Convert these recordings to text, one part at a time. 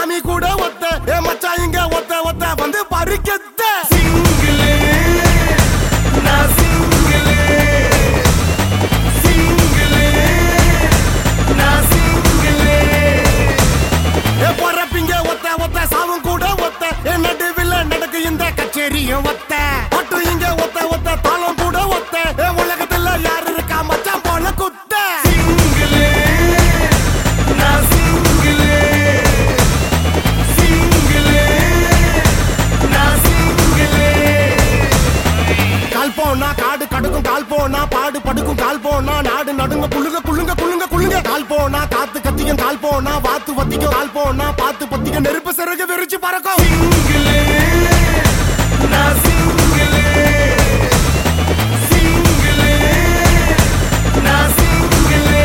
சாமி கூட ஒத்த ஏ மச்சா இங்க ஒத்த ஒத்த வந்து பறிக்கத்த சிங்கிளே நான் சிங்கிளே சிங்கிளே நான் சிங்கிளே ஏ பொறப்பிங்க ஒத்த ஒத்த சாவும் கூட ஒத்த ஏ நடுவில் நடக்கு இந்த கச்சேரியும் ஒத்த பட்டு இங்க ஒத்த ஒத்த தாளம் கூட ஒத்த ஏ உலகத்துல யாரு இருக்கா மச்சான் போல குத்த சிங்கிளே நான் சிங்கிளே சிங்கிளே நான் சிங்கிளே கால் போனா காடு கடுக்கும் கால் போனா பாடு படுக்கும் கால் போனா நாடு நடுங்க குளுங்க குளுங்க குளுங்க குளுங்க கால் போனா காத்து கத்திக்கும் கால் போனா வாத்து வத்திக்கும் கால் போனா பாத்து பத்திக்கும் நெருப்பு சிறகு விரிச்சு பறக்கும் சிங்கிளே நான் சிங்கிளே சிங்கிளே நான் சிங்கிளே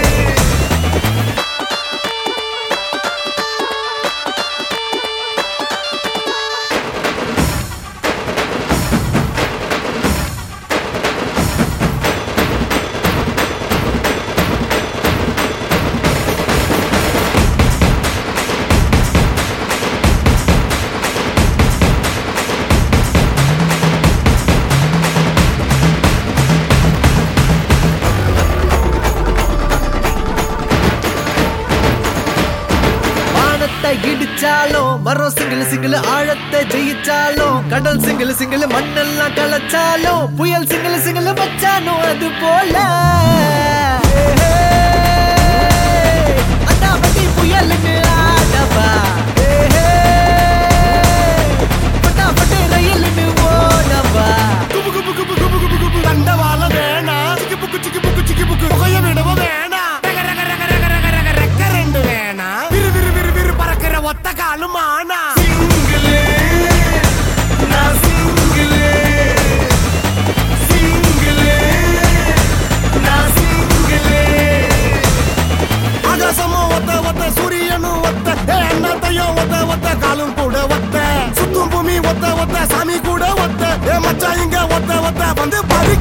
இடிச்சாலும் மரம் சிங்கிள் சிங்கிள் ஆழத்தை ஜெயிச்சாலும் கடல் சிங்கிள் சிங்கிள் மண்ணெல்லாம் கலச்சாலும் புயல் சிங்கிள் சிங்கிள் வச்சாலும் அது போல அண்ணாமட்டி புயலுன்னு ஆடவா பட்டாப்பட்டு ரயிலுன்னு ஓடவா குபு குபு குபு குபு குபு குபு தண்டவாள வேணா சிக்கி புக்கு சிக்கி புக்கு சிக்கி புக்கு புகைய விடவ வேணா ரக ரக ரக ரக ரக ரக ரெக்க ரெண்டு வேணா விரு விரு விரு விரு பறக்கிற ஒத்த காலும் ஆனா சிங்கிளே நான் சிங்கிளே சிங்கிளே நான் சிங்கிளே ஆகாசமும் ஒத்த ஒத்த சூரியனும் ஒத்த அண்ணாத்தையும் ஒத்த ஒத்த காலும் கூட ஒத்த சுத்தும் பூமி ஒத்த ஒத்த சாமி கூட ஒத்த ஏ மச்சா இங்க ஒத்த ஒத்த வந்து பறி